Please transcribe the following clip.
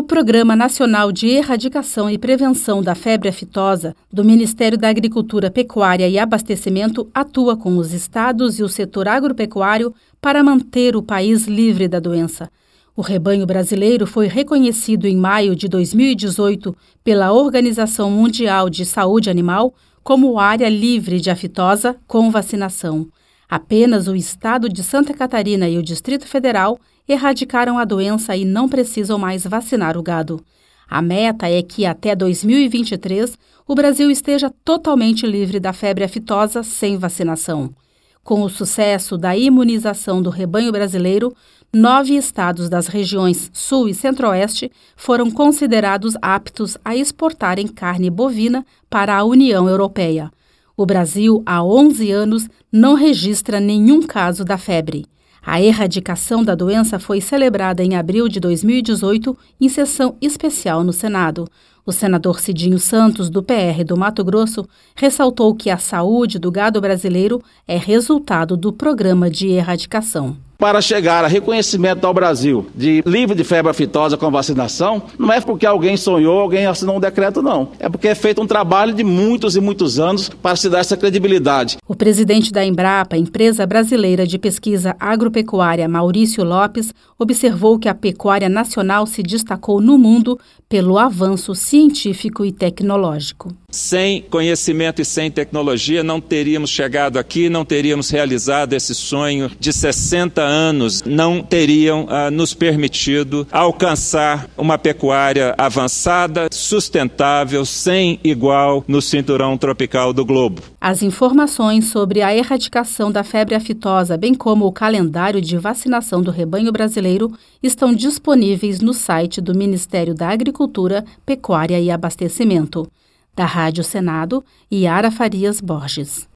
Programa Nacional de Erradicação e Prevenção da Febre Aftosa do Ministério da Agricultura, Pecuária e Abastecimento atua com os estados e o setor agropecuário para manter o país livre da doença. O rebanho brasileiro foi reconhecido em maio de 2018 pela Organização Mundial de Saúde Animal como área livre de aftosa com vacinação. Apenas o estado de Santa Catarina e o Distrito Federal erradicaram a doença e não precisam mais vacinar o gado. A meta é que até 2023 o Brasil esteja totalmente livre da febre aftosa sem vacinação. Com o sucesso da imunização do rebanho brasileiro, 9 estados das regiões Sul e Centro-Oeste foram considerados aptos a exportarem carne bovina para a União Europeia. O Brasil, há 11 anos, não registra nenhum caso da febre. A erradicação da doença foi celebrada em abril de 2018 em sessão especial no Senado. O senador Cidinho Santos, do PR do Mato Grosso, ressaltou que a saúde do gado brasileiro é resultado do programa de erradicação. Para chegar a reconhecimento ao Brasil de livre de febre aftosa com vacinação, não é porque alguém sonhou, alguém assinou um decreto, não. É porque é feito um trabalho de muitos e muitos anos para se dar essa credibilidade. O presidente da Embrapa, empresa brasileira de pesquisa agropecuária, Maurício Lopes, observou que a pecuária nacional se destacou no mundo pelo avanço científico e tecnológico. Sem conhecimento e sem tecnologia não teríamos chegado aqui, não teríamos realizado esse sonho de 60 anos, não teriam nos permitido alcançar uma pecuária avançada, sustentável, sem igual no cinturão tropical do globo. As informações sobre a erradicação da febre aftosa, bem como o calendário de vacinação do rebanho brasileiro, estão disponíveis no site do Ministério da Agricultura, Pecuária e Abastecimento. Da Rádio Senado, Yara Farias Borges.